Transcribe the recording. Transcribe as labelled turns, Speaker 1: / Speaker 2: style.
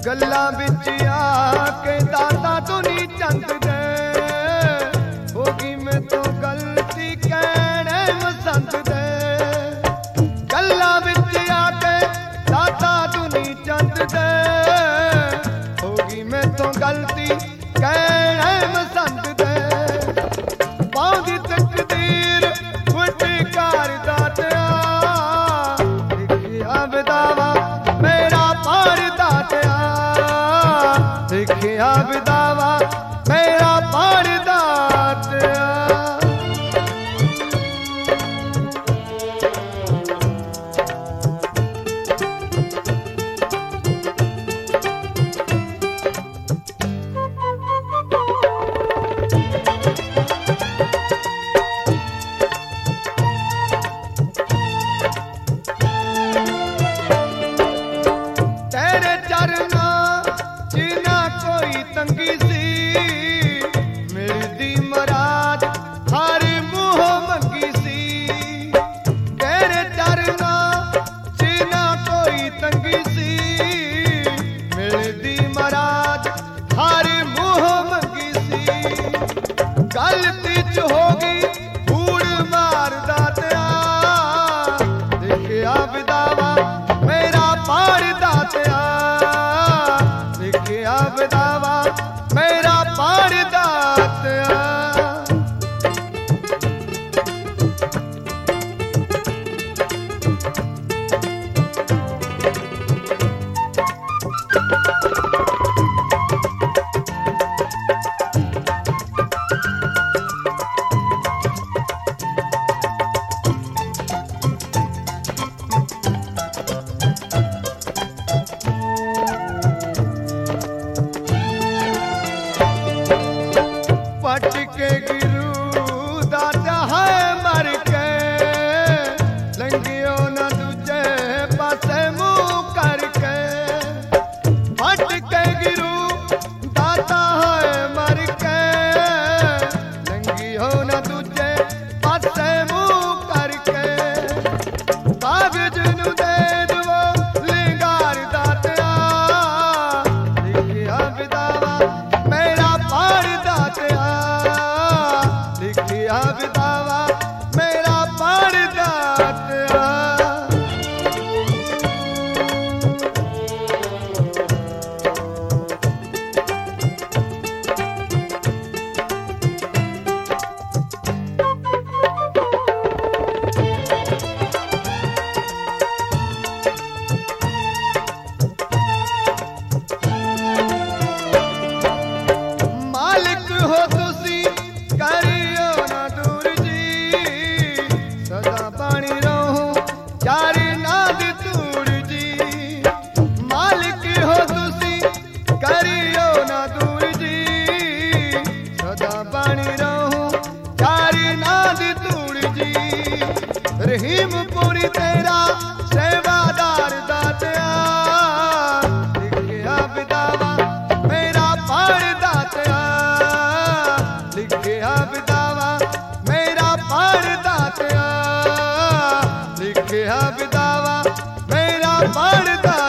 Speaker 1: गल्लां विच आके दाता दुनी चंद दे होगी मैं तो गलती कहने मसंद दे गल्लां विच आके दाता दुनी चंद दे होगी मैं तो गलती कहने मसंद दे पाउंदी तकदीर फुटकार दातिया लिखिया विदावा मेरा पार दातिया लिखिया विदावा मेरा पार दातिया तंगी सी मेरी दी मराद हर मुँह मंगी सी तेरे चरना सीना कोई तंगी सी मेरी दी मराद हर मुँह मंगी सी गलती च होगी फूड़ मार दातिया लिखिया विदावा मेरा पार दातिया लिखिया विदावा मेरा पार दातिया पट के गिरू दाता है मर के लंगियो न दूजे पासे मुँह करके पट के गिरू दाता है मर के लंगियो न दूजे पासे मुँह करके कागज नु दे दो लिंगार दातिया लिखिया विदावा मेरा पार दातिया लिखिया विदावा मेरा पार दातिया मालिक हो तुसी करियो ना दूर जी सदा पानी रहूं चारी नाद तूर जी मालिक हो तुसी करियो ना दूर जी सदा पानी रहूं चारी नाद तूर जी रहीम पूरी तेरा सेवादार दातिया लिखिया विदावा मेरा पार दातिया लिखिया विदावा मेरा पार दातिया लिखिया विदावा मेरा पार दातिया